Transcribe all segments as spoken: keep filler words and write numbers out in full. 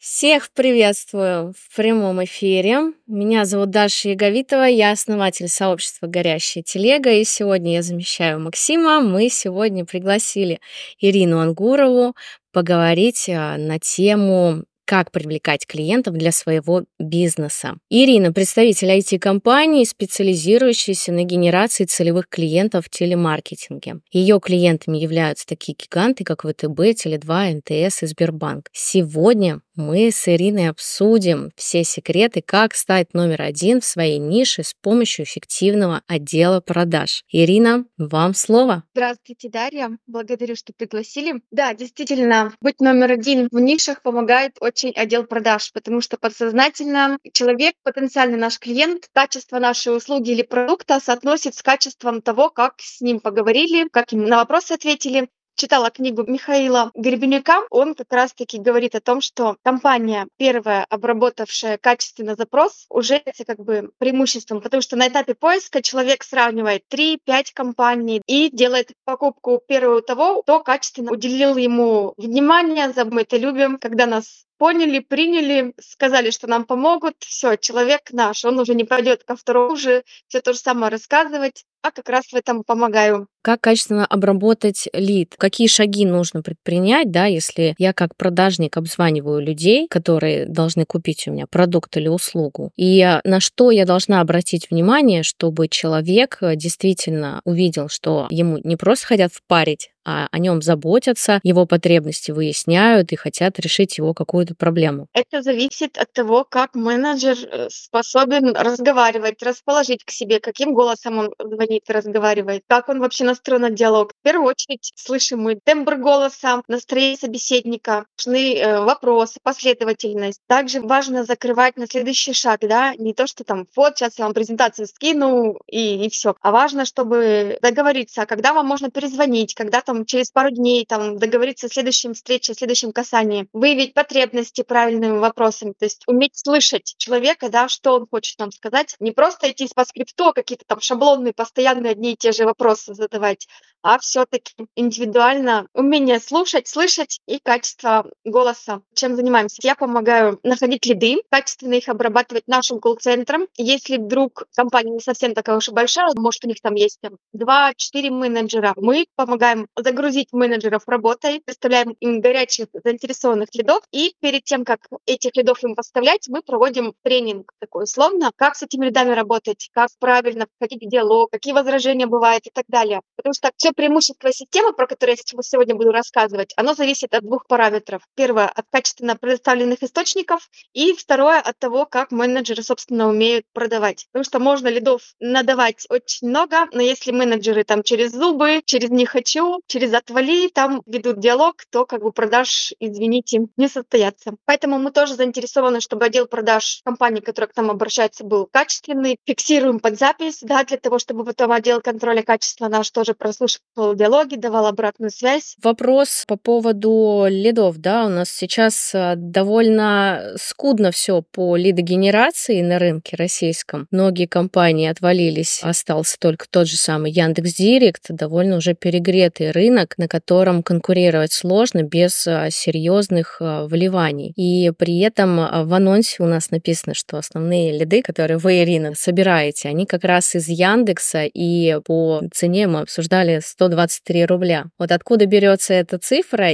Всех приветствую в прямом эфире. Меня зовут Даша Яговитова, я основатель сообщества «Горящая телега», и сегодня я замещаю Максима. Мы сегодня пригласили Ирину Ангурову поговорить а, на тему «Как привлекать клиентов для своего бизнеса». Ирина– представитель ай ти-компании, специализирующаяся на генерации целевых клиентов в телемаркетинге. Ее клиентами являются такие гиганты, как вэ тэ бэ, теле два, эн тэ эс и Сбербанк. Сегодня мы с Ириной обсудим все секреты, как стать номер один в своей нише с помощью эффективного отдела продаж. Ирина, вам слово. Здравствуйте, Дарья. Благодарю, что пригласили. Да, действительно, быть номер один в нишах помогает очень отдел продаж, потому что подсознательно человек, потенциальный наш клиент, качество нашей услуги или продукта соотносит с качеством того, как с ним поговорили, как им на вопросы ответили. Читала книгу Михаила Гребенюка, он как раз-таки говорит о том, что компания, первая, обработавшая качественно запрос, уже это как бы преимуществом, потому что на этапе поиска человек сравнивает три-пять компаний и делает покупку первую того, кто качественно уделил ему внимание, за мы это любим, когда нас поняли, приняли, сказали, что нам помогут, все, человек наш, он уже не пойдет ко второму уже все то же самое рассказывать, а как раз в этом помогаю. Как качественно обработать лид? Какие шаги нужно предпринять, да, если я как продажник обзваниваю людей, которые должны купить у меня продукт или услугу, и а, на что я должна обратить внимание, чтобы человек э, действительно увидел, что ему не просто хотят впарить, а о нем заботятся, его потребности выясняют и хотят решить его какую-то проблему. Это зависит от того, как менеджер э, способен разговаривать, расположить к себе, каким голосом он звонит и разговаривает, как он вообще настроен на диалог. В первую очередь слышим мы тембр голоса, настроение собеседника, важны э, вопросы, последовательность. Также важно закрывать на следующий шаг, да, не то, что там вот сейчас я вам презентацию скину и, и все, а важно, чтобы договориться, когда вам можно перезвонить, когда там через пару дней там договориться о следующем встрече, о следующем касании, выявить потребности правильными вопросами, то есть уметь слышать человека, да, что он хочет нам сказать, не просто идти по скрипту, а какие-то там шаблонные, постоянные одни и те же вопросы задавать, а все-таки индивидуально умение слушать, слышать и качество голоса. Чем занимаемся? Я помогаю находить лиды, качественно их обрабатывать нашим колл-центром. Если вдруг компания не совсем такая уж и большая, может, у них там есть там, два-четыре менеджера, мы помогаем загрузить менеджеров работой, представляем им горячих заинтересованных лидов, и перед тем, как этих лидов им поставлять, мы проводим тренинг такой условно, как с этими лидами работать, как правильно входить в диалог, какие возражения бывают и так далее. Потому что все преимущество системы, про которую я сегодня буду рассказывать, оно зависит от двух параметров. Первое — от качественно предоставленных источников, и второе — от того, как менеджеры, собственно, умеют продавать. Потому что можно лидов надавать очень много, но если менеджеры там через зубы, через «не хочу», через «отвали» там ведут диалог, то как бы продаж, извините, не состоятся. Поэтому мы тоже заинтересованы, чтобы отдел продаж компании, который к нам обращается, был качественный. Фиксируем под запись, да, для того, чтобы потом отдел контроля качества наш тоже прослушивал диалоги, давал обратную связь. Вопрос по поводу лидов, да, у нас сейчас а, довольно скудно все по лидогенерации на рынке российском. Многие компании отвалились, остался только тот же самый Яндекс.Директ, довольно уже перегретый рынок, на котором конкурировать сложно без а, серьезных а, вливаний. И при этом а, в анонсе у нас написано, что основные лиды, которые вы, Ирина, собираете, они как раз из Яндекса, и по цене мы обсуждали сто двадцать три рубля. Вот откуда берется эта цифра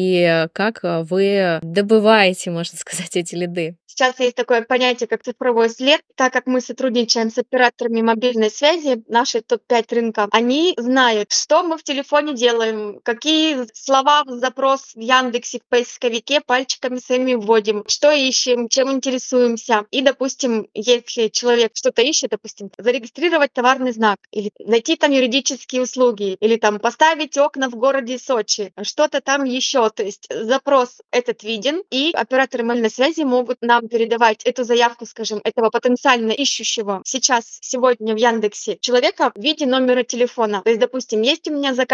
и как вы добываете, можно сказать, эти лиды? Сейчас есть такое понятие, как цифровой след. Так как мы сотрудничаем с операторами мобильной связи, наши топ пять рынка, они знают, что мы в телефоне делаем, какие слова в запрос в Яндексе, в поисковике пальчиками своими вводим, что ищем, чем интересуемся. И, допустим, если человек что-то ищет, допустим, зарегистрировать товарный знак, или найти там юридические услуги, или там поставить окна в городе Сочи, что-то там еще. То есть запрос этот виден, и операторы мобильной связи могут нам передавать эту заявку, скажем, этого потенциально ищущего сейчас, сегодня в Яндексе человека в виде номера телефона. То есть, допустим, есть у меня заказчик,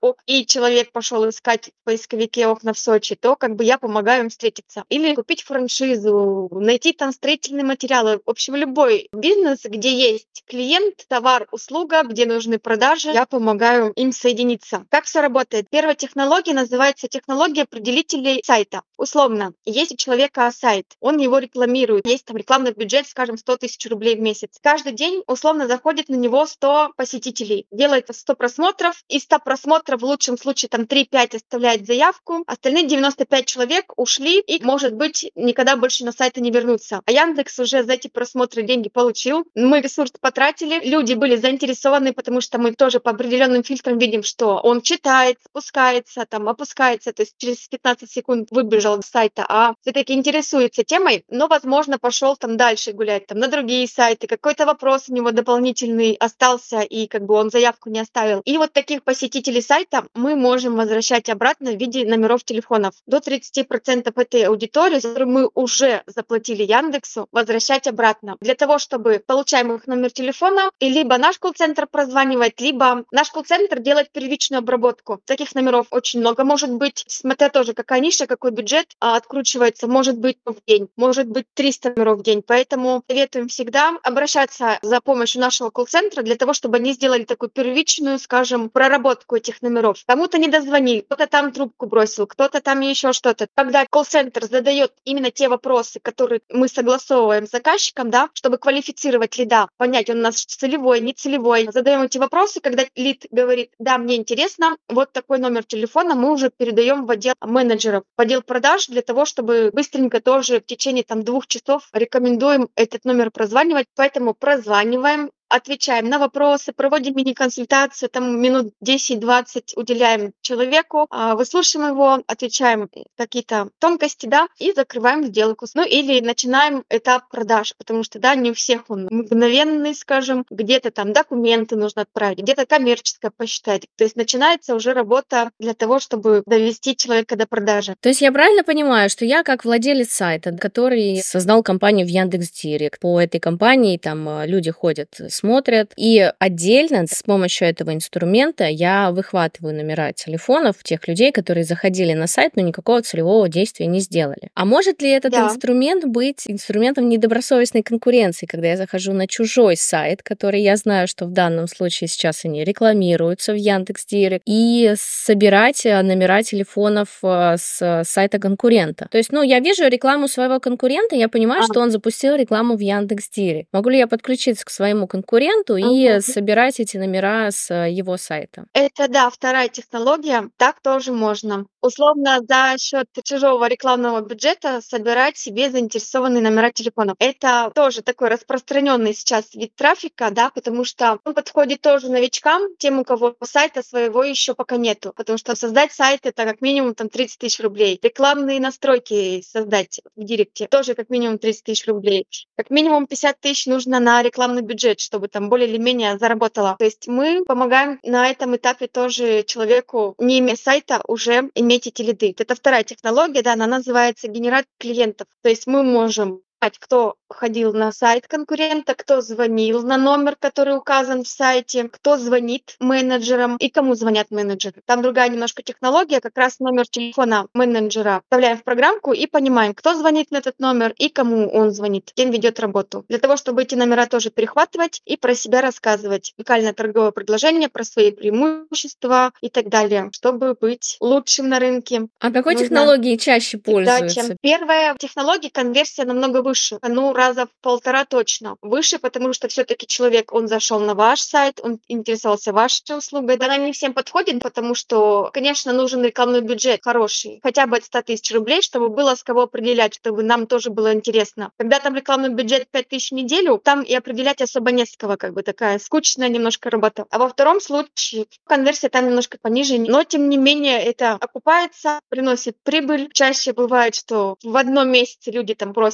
ок, и человек пошел искать в поисковике окна в Сочи, то как бы я помогаю им встретиться. Или купить франшизу, найти там строительные материалы. В общем, любой бизнес, где есть клиент, товар, услуга, где нужны продажи, я помогаю им соединиться. Как все работает? Первая технология называется технология определителей сайта. Условно, есть у человека сайт, он его рекламирует, есть там рекламный бюджет, скажем, сто тысяч рублей в месяц. Каждый день условно заходит на него сто посетителей, делает сто просмотров, из ста просмотров в лучшем случае там три-пять оставляет заявку, остальные девяносто пять человек ушли и, может быть, никогда больше на сайт не вернутся. А Яндекс уже за эти просмотры деньги получил, мы ресурс потратили, люди были заинтересованы, потому что мы тоже по определенным фильтрам видим, что он читает, спускается, там опускается, то есть через пятнадцать секунд выбежал с сайта, а все-таки интересуется темой, но, возможно, пошел там дальше гулять, там на другие сайты, какой-то вопрос у него дополнительный остался, и как бы он заявку не оставил. И вот таких посетителей сайта мы можем возвращать обратно в виде номеров телефонов. До тридцати процентов этой аудитории, за которую мы уже заплатили Яндексу, возвращать обратно. Для того, чтобы получаем их номер телефона, и либо наш колл-центр прозванивает, либо наш колл-центр делает первичную обработку. Таких номеров очень много может быть, смотря тоже какая ниша, какой бюджет а, откручивается, может быть в день, может быть триста номеров в день. Поэтому советуем всегда обращаться за помощью нашего колл-центра для того, чтобы они сделали такую первичную, скажем, проработку этих номеров. Кому-то не дозвонил, кто-то там трубку бросил, кто-то там еще что-то. Когда колл-центр задает именно те вопросы, которые мы согласовываем с заказчиком, да, чтобы квалифицировать лида, понять, он у нас целевой, не целевой. Задаем эти вопросы, когда лид говорит, да, мне интересно, вот такой номер телефона, мы уже передаем в отдел менеджеров, в отдел продаж для того, чтобы быстренько тоже в течение там двух часов рекомендуем этот номер прозванивать. Поэтому прозваниваем, отвечаем на вопросы, проводим мини-консультацию, там минут десять-двадцать уделяем человеку, а, выслушиваем его, отвечаем какие-то тонкости, да, и закрываем сделку. Ну или начинаем этап продаж, потому что, да, не у всех он мгновенный, скажем, где-то там документы нужно отправить, где-то коммерческое посчитать. То есть начинается уже работа для того, чтобы довести человека до продажи. То есть я правильно понимаю, что я как владелец сайта, который создал компанию в Яндекс.Директ, по этой компании там э, люди ходят, смотрят, и отдельно с помощью этого инструмента я выхватываю номера телефонов тех людей, которые заходили на сайт, но никакого целевого действия не сделали. А может ли этот Да. инструмент быть инструментом недобросовестной конкуренции, когда я захожу на чужой сайт, который я знаю, что в данном случае сейчас они рекламируются в Яндекс.Директ, и собирать э, номера телефонов э, с сайта конкурента? То есть, ну, я вижу рекламу своего конкурента, я понимаю, А, что он запустил рекламу в Яндекс.Директ. Могу ли я подключиться к своему конкуренту и мгм. собирать эти номера с э, его сайта? Это, да, вторая технология. Так тоже можно. Условно, за счет чужого рекламного бюджета собирать себе заинтересованные номера телефонов. Это тоже такой распространенный сейчас вид трафика, да, потому что он подходит тоже новичкам, тем, у кого сайта своего еще пока нету. Потому что создать сайт — это как минимум там тридцать тысяч рублей. Рекламные настройки создать в Директе тоже как минимум тридцать тысяч рублей. Как минимум пятьдесят тысяч нужно на рекламный бюджет, чтобы там более или менее заработало. То есть мы помогаем на этом этапе тоже человеку, не имея сайта, уже иметь эти лиды. Это вторая технология, да, она называется генерат клиентов. То есть мы можем знать, кто ходил на сайт конкурента, кто звонил на номер, который указан в сайте, кто звонит менеджерам и кому звонят менеджеры. Там другая немножко технология, как раз номер телефона менеджера вставляем в программку и понимаем, кто звонит на этот номер и кому он звонит, кем ведет работу. Для того, чтобы эти номера тоже перехватывать и про себя рассказывать. Уникальное торговое предложение, про свои преимущества и так далее, чтобы быть лучшим на рынке. А какой Нужно технологией чаще всегда чем пользуются? первая технология, конверсия намного выше, ну, раза в полтора точно выше, потому что все-таки человек, он зашел на ваш сайт, он интересовался вашей услугой. Она не всем подходит, потому что, конечно, нужен рекламный бюджет хороший, хотя бы от ста тысяч рублей, чтобы было с кого определять, чтобы нам тоже было интересно. Когда там рекламный бюджет пять тысяч в неделю, там и определять особо не с кого, как бы такая скучная немножко работа. А во втором случае конверсия там немножко пониже, но тем не менее это окупается, приносит прибыль. Чаще бывает, что в одном месяце люди там просят тысячу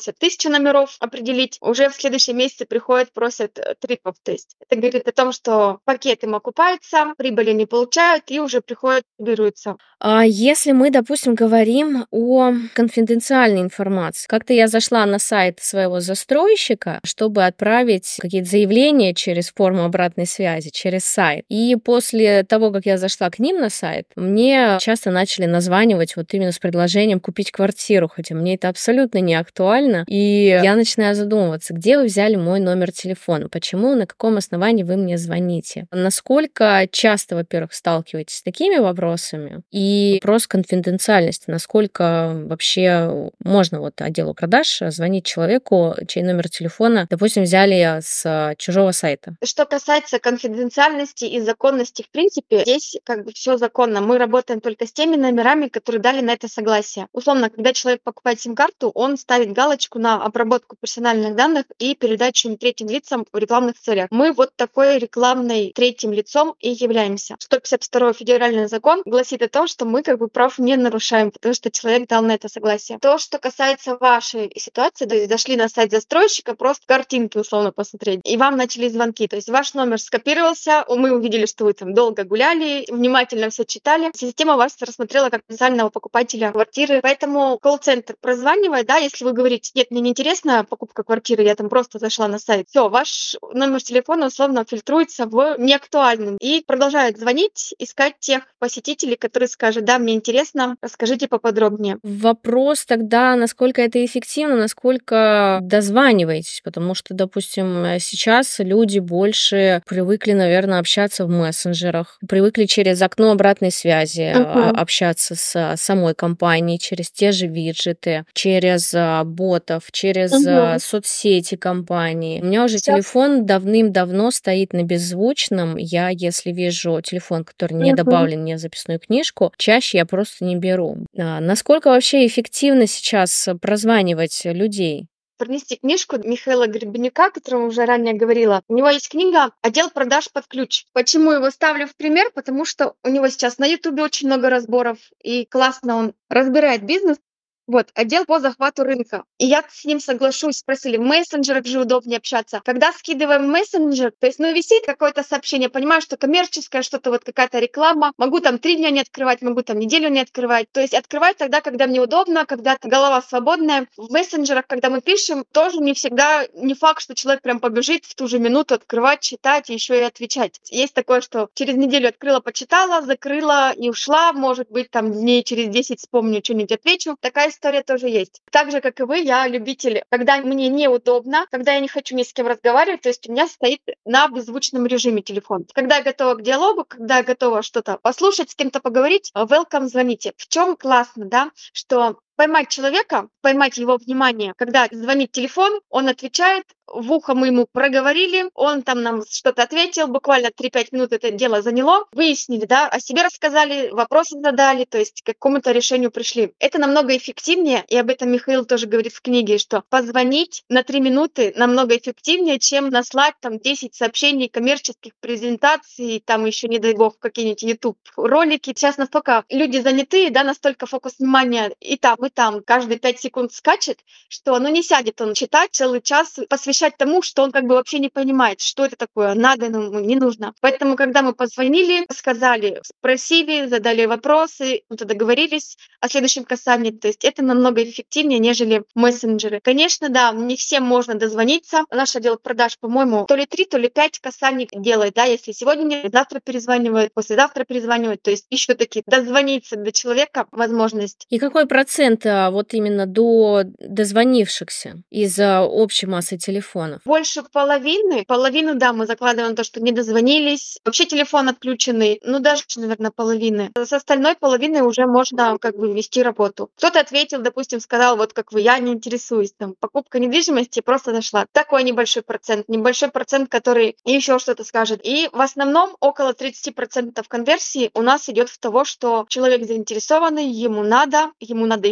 тысячу номеров определить, уже в следующем месяце приходят, просят э, трипов. То есть это говорит о том, что пакет им окупается, прибыли не получают и уже приходят, берутся. А если мы, допустим, говорим о конфиденциальной информации. Как-то я зашла на сайт своего застройщика, чтобы отправить какие-то заявления через форму обратной связи, через сайт. И после того, как я зашла к ним на сайт, мне часто начали названивать вот именно с предложением купить квартиру, хотя мне это абсолютно не актуально. И я начинаю задумываться, где вы взяли мой номер телефона, почему, на каком основании вы мне звоните. Насколько часто, во-первых, сталкиваетесь с такими вопросами? И И вопрос конфиденциальности. Насколько вообще можно вот отделу продаж звонить человеку, чей номер телефона, допустим, взяли с чужого сайта? Что касается конфиденциальности и законности, в принципе, здесь как бы все законно. Мы работаем только с теми номерами, которые дали на это согласие. Условно, когда человек покупает сим-карту, он ставит галочку на обработку персональных данных и передачу им третьим лицам в рекламных целях. Мы вот такой рекламной третьим лицом и являемся. сто пятьдесят второй федеральный закон гласит о том, что мы как бы прав не нарушаем, потому что человек дал на это согласие. То, что касается вашей ситуации, то есть зашли на сайт застройщика, просто картинки условно посмотреть, и вам начали звонки, то есть ваш номер скопировался, мы увидели, что вы там долго гуляли, внимательно все читали, система вас рассмотрела как потенциального покупателя квартиры, поэтому колл-центр прозванивает, да, если вы говорите, нет, мне не интересна покупка квартиры, я там просто зашла на сайт, все, ваш номер телефона условно фильтруется в неактуальным и продолжает звонить, искать тех посетителей, которые скажут, да, мне интересно, расскажите поподробнее. Вопрос тогда, насколько это эффективно, насколько дозваниваетесь, потому что, допустим, сейчас люди больше привыкли, наверное, общаться в мессенджерах, привыкли через окно обратной связи а, Мгм. общаться с самой компанией, через те же виджеты, через а, ботов, через а, Мгм. соцсети компании. У меня уже Сейчас. телефон давным-давно стоит на беззвучном. Я, если вижу телефон, который не Мгм. добавлен мне в записную книжку, чаще я просто не беру. А, насколько вообще эффективно сейчас э, прозванивать людей? Пронести книжку Михаила Гребенюка, о котором уже ранее говорила. У него есть книга «Отдел продаж под ключ». Почему его ставлю в пример? Потому что у него сейчас на Ютубе очень много разборов, и классно он разбирает бизнес. Вот, отдел по захвату рынка. И я с ним соглашусь. Спросили, в мессенджерах же удобнее общаться. Когда скидываем в мессенджер, то есть, ну, висит какое-то сообщение, понимаю, что коммерческое, что-то вот какая-то реклама. Могу там три дня не открывать, могу там неделю не открывать. То есть открывать тогда, когда мне удобно, когда голова свободная. В мессенджерах, когда мы пишем, тоже не всегда, не факт, что человек прям побежит в ту же минуту открывать, читать и еще и отвечать. Есть такое, что через неделю открыла, почитала, закрыла и ушла. Может быть, там дней через десять вспомню, что-нибудь отвечу. Такая история тоже есть. Так же, как и вы, я любитель, когда мне неудобно, когда я не хочу ни с кем разговаривать, то есть у меня стоит на беззвучном режиме телефон. Когда я готова к диалогу, когда я готова что-то послушать, с кем-то поговорить, welcome, звоните. В чем классно, да, что поймать человека, поймать его внимание, когда звонит телефон, он отвечает, в ухо мы ему проговорили, он там нам что-то ответил, буквально три-пять минут это дело заняло, выяснили, да, о себе рассказали, вопросы задали, то есть к какому-то решению пришли. Это намного эффективнее, и об этом Михаил тоже говорит в книге, что позвонить на три минуты намного эффективнее, чем наслать там десять сообщений коммерческих презентаций, там еще, не дай бог, какие-нибудь YouTube ролики. Сейчас настолько люди занятые, да, настолько фокус внимания и там, и там каждые пять секунд скачет, что ну не сядет он читать целый час, посвящать тому, что он как бы вообще не понимает, что это такое, надо ему, не нужно. Поэтому, когда мы позвонили, сказали, спросили, задали вопросы, мы договорились о следующем касании, то есть это намного эффективнее, нежели мессенджеры. Конечно, да, не всем можно дозвониться. Наш отдел продаж, по-моему, то ли три, то ли пять касаний делает, да, если сегодня не, завтра перезванивают, послезавтра перезванивают, то есть еще таки дозвониться до человека возможность. И какой процент а, вот именно до дозвонившихся из а, общей массы телефонов? Больше половины, половину, да, мы закладываем то, что не дозвонились, вообще телефон отключенный, ну даже, наверное, половины. С остальной половиной уже можно как бы вести работу. Кто-то ответил, допустим, сказал, вот как вы, я не интересуюсь, там, покупка недвижимости, просто зашла. Такой небольшой процент, небольшой процент, который еще что-то скажет. И в основном около тридцать процентов конверсии у нас идет в того, что человек заинтересованный, ему надо, ему надо еще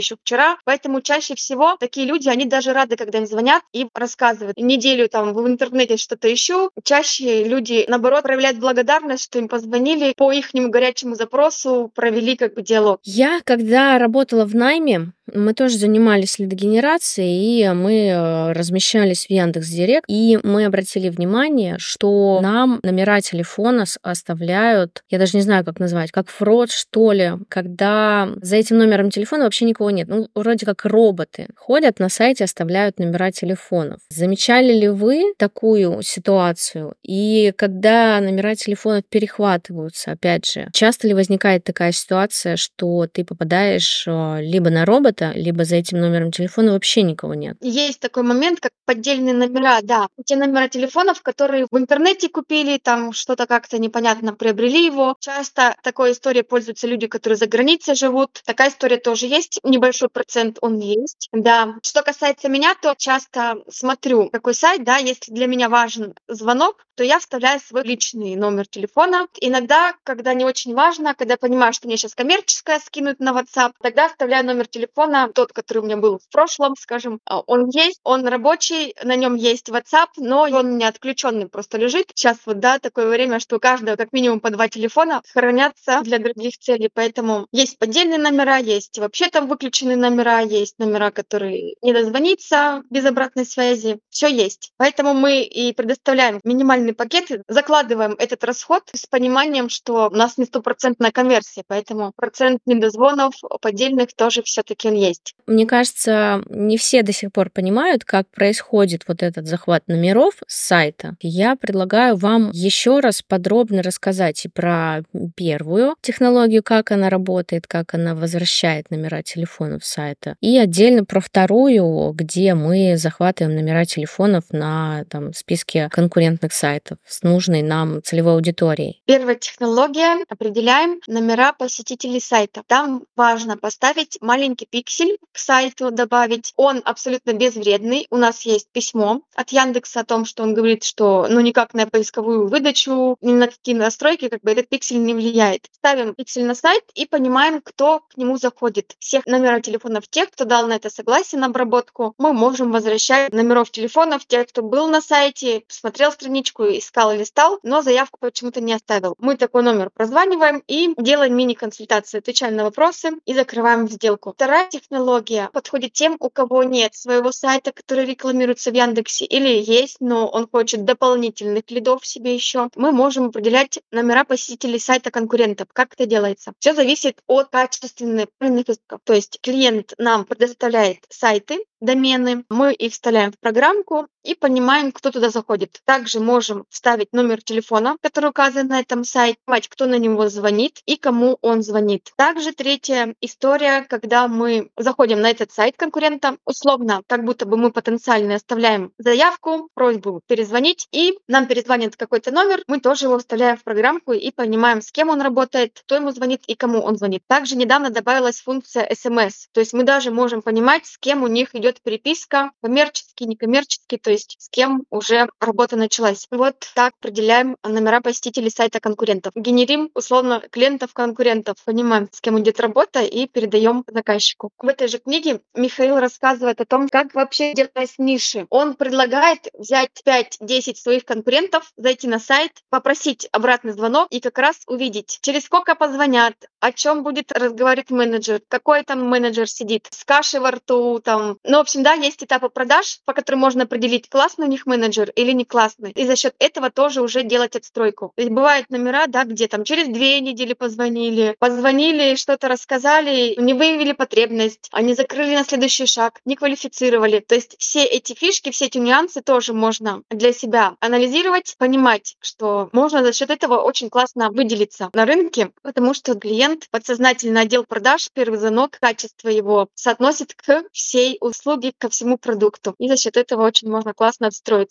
еще вчера. Поэтому чаще всего такие люди, они даже рады, когда им звонят и рассказывают. Неделю там в интернете что-то ищу. Чаще люди, наоборот, проявляют благодарность, что им позвонили по ихнему горячему запросу, провели как бы диалог. Я, когда работала в найме, мы тоже занимались лидогенерацией, и мы э, размещались в Яндекс.Директ, и мы обратили внимание, что нам номера телефона с- оставляют, я даже не знаю, как назвать, как фрод, что ли, когда за этим номером телефона вообще никого нет. Ну, вроде как роботы ходят на сайте, оставляют номера телефонов. Замечали ли вы такую ситуацию? И когда номера телефонов перехватываются, опять же, часто ли возникает такая ситуация, что ты попадаешь э, либо на робота, либо за этим номером телефона вообще никого нет? Есть такой момент, как поддельные номера, да. Те номера телефонов, которые в интернете купили, там что-то как-то непонятно приобрели его. Часто такой историей пользуются люди, которые за границей живут. Такая история тоже есть. Небольшой процент он есть. Да. Что касается меня, то часто смотрю, какой сайт, да, если для меня важен звонок, то я вставляю свой личный номер телефона. Иногда, когда не очень важно, когда понимаю, что мне сейчас коммерческое скинут на WhatsApp, тогда вставляю номер телефона, тот, который у меня был в прошлом, скажем, а, он есть, он рабочий, на нем есть WhatsApp, но он у меня отключенный просто лежит. Сейчас вот, да, такое время, что у каждого как минимум по два телефона хранятся для других целей, поэтому есть поддельные номера, есть вообще там выключенные номера, есть номера, которые не дозвониться без обратной связи, все есть. Поэтому мы и предоставляем минимальный пакет, закладываем этот расход с пониманием, что у нас не стопроцентная конверсия, поэтому процент недозвонов поддельных тоже все-таки он есть. Мне кажется, не все до сих пор понимают, как происходит вот этот захват номеров с сайта. Я предлагаю вам еще раз подробно рассказать и про первую технологию, как она работает, как она возвращает номера телефонов сайта, и отдельно про вторую, где мы захватываем номера телефонов на там, списке конкурентных сайтов с нужной нам целевой аудиторией. Первая технология. Определяем номера посетителей сайта. Там важно поставить маленький пиксель к сайту, добавить. Он абсолютно безвредный. У нас есть письмо от Яндекса о том, что он говорит, что ну никак на поисковую выдачу, ни на какие настройки как бы этот пиксель не влияет. Ставим пиксель на сайт и понимаем, кто к нему заходит. Всех номера телефонов тех, кто дал на это согласие на обработку, мы можем возвращать номеров телефонов тех, кто был на сайте, посмотрел страничку, искал и листал, но заявку почему-то не оставил. Мы такой номер прозваниваем и делаем мини-консультацию, отвечаем на вопросы и закрываем сделку. Вторая технология подходит тем, у кого нет своего сайта, который рекламируется в Яндексе, или есть, но он хочет дополнительных лидов себе еще. Мы можем определять номера посетителей сайта конкурентов. Как это делается? Все зависит от качественных правильных языков. То есть клиент нам предоставляет сайты, домены, мы их вставляем в программку и понимаем, кто туда заходит. Также можем вставить номер телефона, который указан на этом сайте, понимать, кто на него звонит и кому он звонит. Также третья история, когда мы заходим на этот сайт конкурента, условно, как будто бы мы потенциально оставляем заявку, просьбу перезвонить, и нам перезвонит какой-то номер, мы тоже его вставляем в программку и понимаем, с кем он работает, кто ему звонит и кому он звонит. Также недавно добавилась функция эс эм эс, то есть мы даже можем понимать, с кем у них идет переписка, коммерческий, некоммерческий, то есть с кем уже работа началась. Вот так определяем номера посетителей сайта конкурентов. Генерим, условно, клиентов-конкурентов, понимаем, с кем идет работа, и передаем заказчику. В этой же книге Михаил рассказывает о том, как вообще делать ниши. Он предлагает взять пять-десять своих конкурентов, зайти на сайт, попросить обратный звонок и как раз увидеть, через сколько позвонят, о чем будет разговаривать менеджер, какой там менеджер сидит, с кашей во рту, там. Ну, в общем, да, есть этапы продаж, по которым можно определить, классный у них менеджер или не классный. И за счет этого тоже уже делать отстройку. То есть бывают номера, да, где там через две недели позвонили, позвонили, что-то рассказали, не выявили потребность, они закрыли на следующий шаг, не квалифицировали. То есть все эти фишки, все эти нюансы тоже можно для себя анализировать, понимать, что можно за счет этого очень классно выделиться на рынке, потому что клиент, подсознательный отдел продаж, первый звонок, качество его соотносит к всей услуге, ко всему продукту. И за счет этого очень можно классно отстроиться.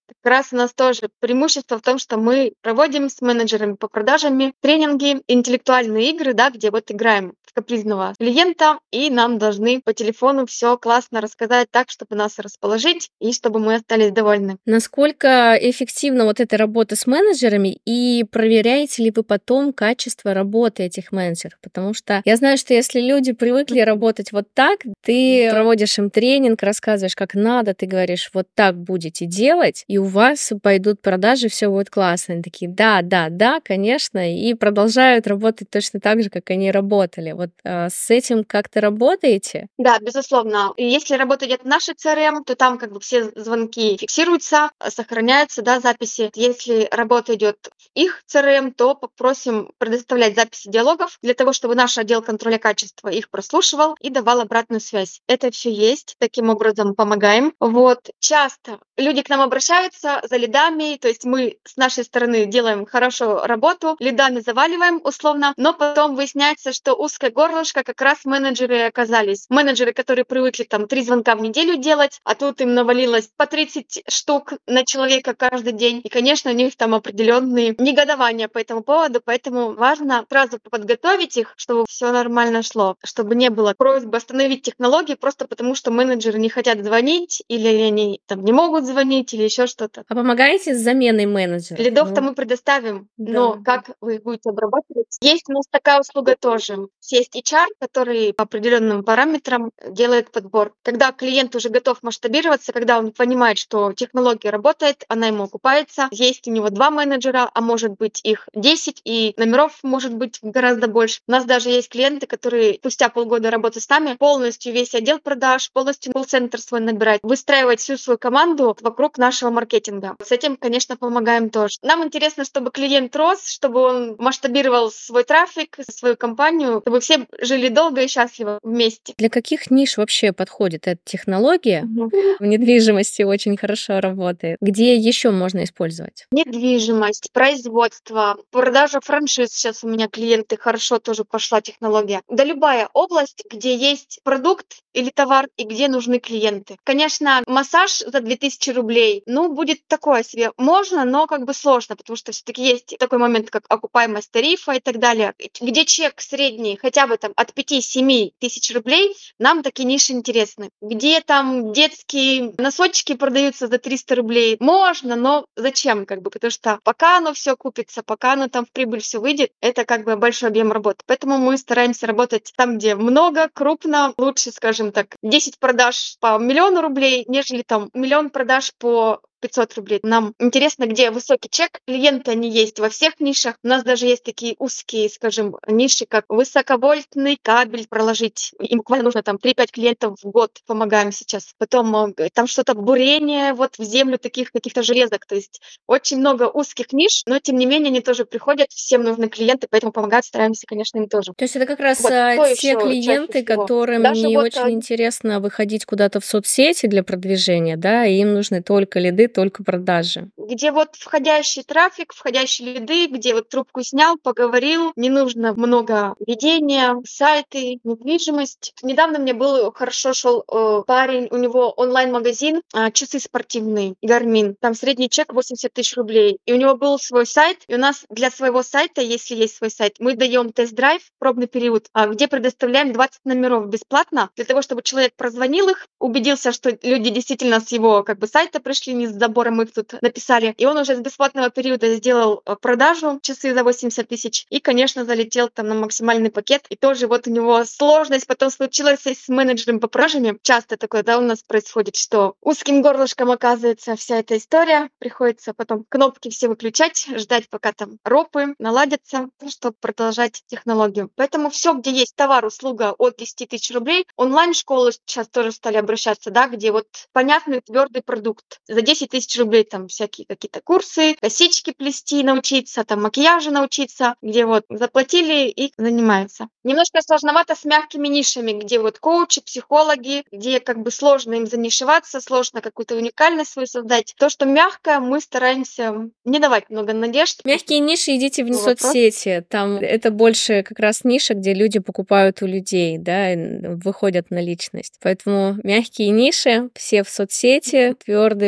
Как раз у нас тоже преимущество в том, что мы проводим с менеджерами по продажам тренинги, интеллектуальные игры, да, где вот играем в капризного клиента, и нам должны по телефону все классно рассказать так, чтобы нас расположить и чтобы мы остались довольны. Насколько эффективна вот эта работа с менеджерами, и проверяете ли вы потом качество работы этих менеджеров? Потому что я знаю, что если люди привыкли работать вот так, ты Да. проводишь им тренинг, рассказываешь, как надо, ты говоришь, вот так будете делать, и у вас пойдут продажи, все будет классно. Они такие, да, да, да, конечно, и продолжают работать точно так же, как они работали. Вот а, с этим как-то работаете? Да, безусловно. И если работа идет в нашей C R M, то там как бы все звонки фиксируются, э, сохраняются, да, записи. Если работа идет в их C R M, то попросим предоставлять записи диалогов для того, чтобы наш отдел контроля качества их прослушивал и давал обратную связь. Это все есть, таким образом помогаем. Вот. Часто люди к нам обращаются за лидами, то есть мы с нашей стороны делаем хорошо работу, лидами заваливаем условно, но потом выясняется, что узкое горлышко как раз менеджеры оказались. Менеджеры, которые привыкли там три звонка в неделю делать, а тут им навалилось по тридцать штук на человека каждый день. И, конечно, у них там определенные негодования по этому поводу, поэтому важно сразу подготовить их, чтобы все нормально шло, чтобы не было просьбы остановить технологии просто потому, что менеджеры не хотят звонить, или они там не могут звонить, или еще что-то. А помогаете с заменой менеджеров? Лидов-то Ну, мы предоставим, но да. как вы их будете обрабатывать? Есть у нас такая услуга тоже. Есть H R, который по определенным параметрам делает подбор. Когда клиент уже готов масштабироваться, когда он понимает, что технология работает, она ему окупается, есть у него два менеджера, а может быть их десять, и номеров может быть гораздо больше. У нас даже есть клиенты, которые спустя полгода работы с нами полностью весь отдел продаж, полностью колл-центр свой набирать, выстраивать всю свою команду вокруг нашего маркетинга. С этим, конечно, помогаем тоже. Нам интересно, чтобы клиент рос, чтобы он масштабировал свой трафик, свою компанию, чтобы все жили долго и счастливо вместе. Для каких ниш вообще подходит эта технология? Мгм. В недвижимости очень хорошо работает. Где еще можно использовать? Недвижимость, производство, продажа франшиз. Сейчас у меня клиенты, хорошо тоже пошла технология. Да любая область, где есть продукт или товар и где нужны клиенты. Конечно, массаж за две тысячи рублей, ну, будет такое себе. Можно, но как бы сложно, потому что все-таки есть такой момент, как окупаемость тарифа и так далее. Где чек средний хотя бы там от пяти-семи тысяч рублей, нам такие ниши интересны. Где там детские носочки продаются за триста рублей, можно, но зачем, как бы, потому что пока оно все купится, пока оно там в прибыль все выйдет, это как бы большой объем работы. Поэтому мы стараемся работать там, где много, крупно, лучше, скажем так, десять продаж по миллиону рублей, нежели там миллион продаж по пятьсот рублей. Нам интересно, где высокий чек. Клиенты, они есть во всех нишах. У нас даже есть такие узкие, скажем, ниши, как высоковольтный кабель проложить. Им буквально нужно там три-пять клиентов в год. Помогаем сейчас. Потом э, там что-то бурение вот в землю таких каких-то железок. То есть очень много узких ниш, но тем не менее они тоже приходят. Всем нужны клиенты, поэтому помогать стараемся, конечно, им тоже. То есть это как раз Вот, а, кто те еще чаще клиенты, всего? которым Даже не вот очень э, интересно выходить куда-то в соцсети для продвижения, да, и им нужны только лиды, только продажи. где вот входящий трафик, входящие лиды, где вот трубку снял, поговорил, не нужно много ведения, сайты, недвижимость. Недавно мне был хорошо шел э, парень, у него онлайн-магазин, э, часы спортивные, Garmin, там средний чек восемьдесят тысяч рублей, и у него был свой сайт, и у нас для своего сайта, если есть свой сайт, мы даем тест-драйв, пробный период, а, где предоставляем двадцать номеров бесплатно, для того, чтобы человек прозвонил их, убедился, что люди действительно с его как бы сайта пришли, не с забором их тут написали, и он уже с бесплатного периода сделал э, продажу часы за восемьдесят тысяч и, конечно, залетел там на максимальный пакет, и тоже вот у него сложность потом случилась с менеджером по продажам. Часто такое, да, у нас происходит, что узким горлышком оказывается вся эта история, приходится потом кнопки все выключать, ждать, пока там ропы наладятся, чтобы продолжать технологию. Поэтому все, где есть товар, услуга от десяти тысяч рублей, онлайн-школы сейчас тоже стали обращаться, да, где вот понятный твердый продукт. За десять тысяч рублей там всякие какие-то курсы, косички плести научиться, там макияжу научиться, где вот заплатили и занимаются. Немножко сложновато с мягкими нишами, где вот коучи, психологи, где как бы сложно им занишеваться, сложно какую-то уникальность свою создать. То, что мягкое, мы стараемся не давать много надежд. Мягкие ниши идите в Вопрос. соцсети. Там это больше как раз ниша, где люди покупают у людей, да, и выходят на личность. Поэтому мягкие ниши, все в соцсети, твердые, уверенные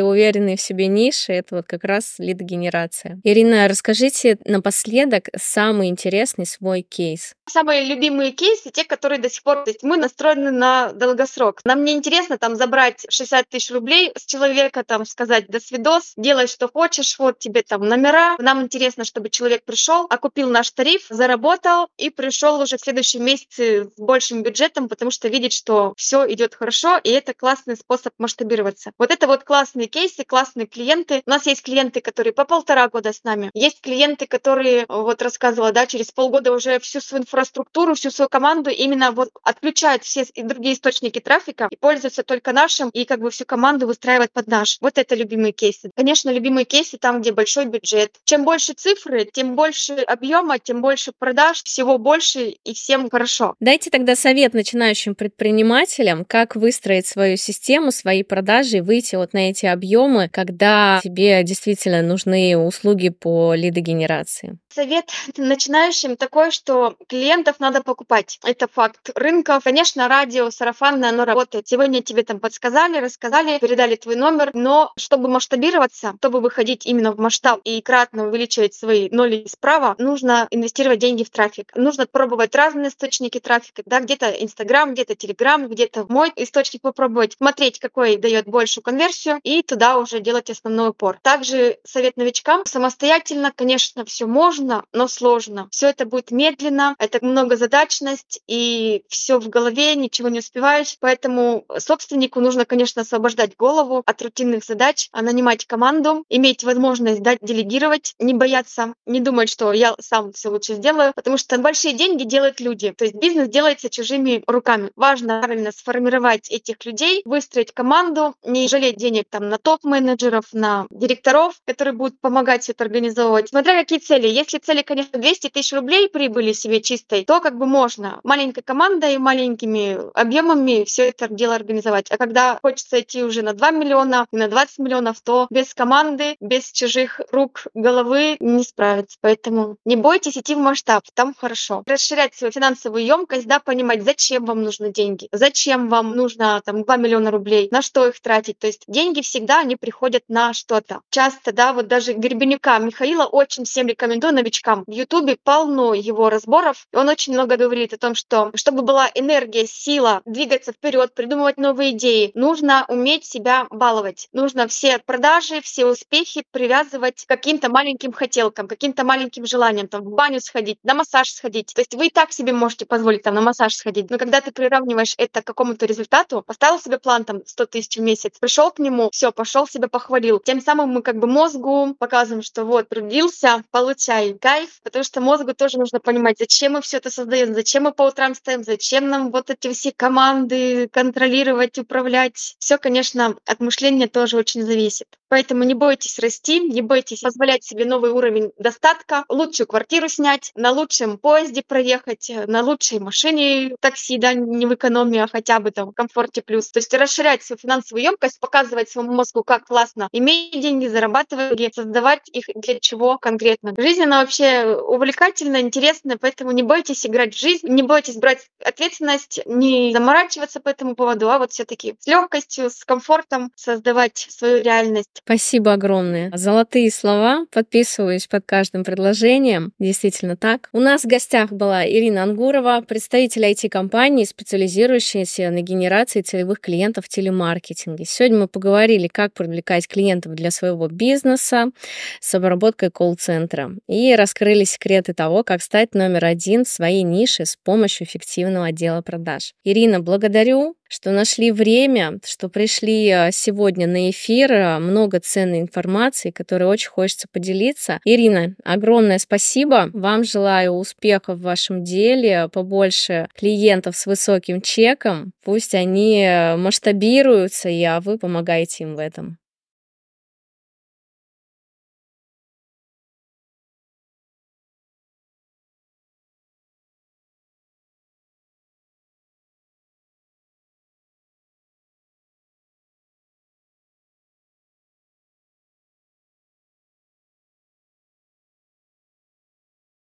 уверенные в себе ниши — это вот как раз лидогенерация. Ирина, расскажите напоследок самый интересный свой кейс. Самые любимые кейсы — те, которые до сих пор то есть мы настроены на долгосрок. Нам не интересно там забрать шестьдесят тысяч рублей с человека, там сказать: "До свидос, делай, что хочешь, вот тебе там номера". Нам интересно, чтобы человек пришел, окупил наш тариф, заработал и пришел уже в следующем месяце с большим бюджетом, потому что видит, что все идет хорошо, и это классный способ масштабироваться. Вот это вот классные кейсы, классные клиенты. У нас есть клиенты, которые по полтора года с нами. Есть клиенты, которые, вот рассказывала, да, через полгода уже всю свою инфраструктуру, всю свою команду именно вот отключают все и другие источники трафика и пользуются только нашим, и как бы всю команду выстраивают под наш. Вот это любимые кейсы. Конечно, любимые кейсы там, где большой бюджет. Чем больше цифры, тем больше объема, тем больше продаж, всего больше и всем хорошо. Дайте тогда совет начинающим предпринимателям, как выстроить свою систему, свои продажи и выйти вот на эти объемы, когда тебе действительно нужны услуги по лидогенерации. Совет начинающим такой, что клиентов надо покупать. Это факт рынка. Конечно, радио, сарафанное, оно работает. Сегодня тебе там подсказали, рассказали, передали твой номер, но чтобы масштабироваться, чтобы выходить именно в масштаб и кратно увеличивать свои ноли справа, нужно инвестировать деньги в трафик. Нужно пробовать разные источники трафика, да, где-то Инстаграм, где-то Телеграм, где-то мой источник попробовать, смотреть, какой дает большую конверсию, и туда уже делать основной упор. Также совет новичкам: самостоятельно, конечно, все можно, но сложно. Все это будет медленно, это многозадачность, и все в голове, ничего не успеваешь. Поэтому собственнику нужно, конечно, освобождать голову от рутинных задач, а нанимать команду, иметь возможность дать делегировать, не бояться, не думать, что я сам все лучше сделаю, потому что большие деньги делают люди. То есть бизнес делается чужими руками. Важно правильно сформировать этих людей, выстроить команду, не жалеть денег там на топ-менеджеров, на директоров, которые будут помогать все это организовывать. Смотря какие цели. Если цели, конечно, двести тысяч рублей прибыли себе чистой, то как бы можно маленькой командой, маленькими объемами все это дело организовать. А когда хочется идти уже на два миллиона, на двадцать миллионов, то без команды, без чужих рук, головы не справиться. Поэтому не бойтесь идти в масштаб, там хорошо. Расширять свою финансовую емкость, да, понимать, зачем вам нужны деньги, зачем вам нужно там два миллиона рублей, на что их тратить. То есть деньги всегда, они приходят на что-то. Часто, да, вот даже Гребенюка Михаила очень всем рекомендую новичкам. В Ютубе полно его разборов. И он очень много говорит о том, что чтобы была энергия, сила двигаться вперед, придумывать новые идеи, нужно уметь себя баловать. Нужно все продажи, все успехи привязывать к каким-то маленьким хотелкам, каким-то маленьким желаниям, там, в баню сходить, на массаж сходить. То есть вы и так себе можете позволить там на массаж сходить, но когда ты приравниваешь это к какому-то результату, поставил себе план там сто тысяч в месяц, пришел к нему, все, пошел себя похвалил. Тем самым мы как бы мозгу показываем, что вот, трудился, получай кайф, потому что мозгу тоже нужно понимать, зачем мы все это создаем, зачем мы по утрам стоим, зачем нам вот эти все команды контролировать, управлять. Все, конечно, от мышления тоже очень зависит. Поэтому не бойтесь расти, не бойтесь позволять себе новый уровень достатка, лучшую квартиру снять, на лучшем поезде проехать, на лучшей машине, такси, да, не в экономии, а хотя бы там в комфорте плюс. То есть расширять свою финансовую емкость, показывать своему мозгу, как классно иметь деньги, зарабатывать деньги, создавать их для чего конкретно. Жизнь, она вообще увлекательная, интересная, поэтому не бойтесь играть в жизнь, не бойтесь брать ответственность, не заморачиваться по этому поводу, а вот все-таки с легкостью, с комфортом создавать свою реальность. Спасибо огромное. Золотые слова. Подписываюсь под каждым предложением. Действительно так. У нас в гостях была Ирина Ангурова, представитель ай ти-компании, специализирующаяся на генерации целевых клиентов в телемаркетинге. Сегодня мы поговорили, как привлекать клиентов для своего бизнеса с обработкой колл-центра и раскрыли секреты того, как стать номер один в своей нише с помощью эффективного отдела продаж. Ирина, благодарю, что нашли время, что пришли сегодня на эфир. Много ценной информации, которой очень хочется поделиться. Ирина, огромное спасибо. Вам желаю успехов в вашем деле, побольше клиентов с высоким чеком. Пусть они масштабируются, и а вы помогаете им в этом.